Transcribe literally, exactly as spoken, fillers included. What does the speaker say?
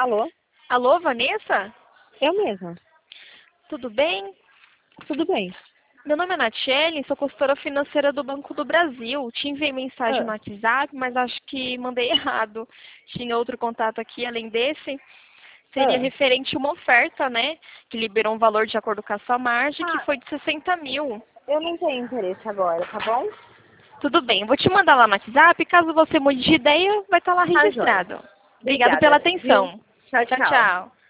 Alô? Alô, Vanessa? Eu mesma. Tudo bem? Tudo bem. Meu nome é Natiele, sou consultora financeira do Banco do Brasil. Te enviei mensagem no Ah, WhatsApp, mas acho que mandei errado. Tinha outro contato aqui além desse. Seria ah. referente a uma oferta, né? Que liberou um valor de acordo com a sua margem, que Ah, foi de sessenta mil. eu não tenho interesse agora, tá bom? Tudo bem, vou te mandar lá no WhatsApp. Caso você mude de ideia, vai estar lá Tá, joia. registrado. Obrigado pela Obrigada, viu? atenção. Tchau, Tchau, tchau. tchau.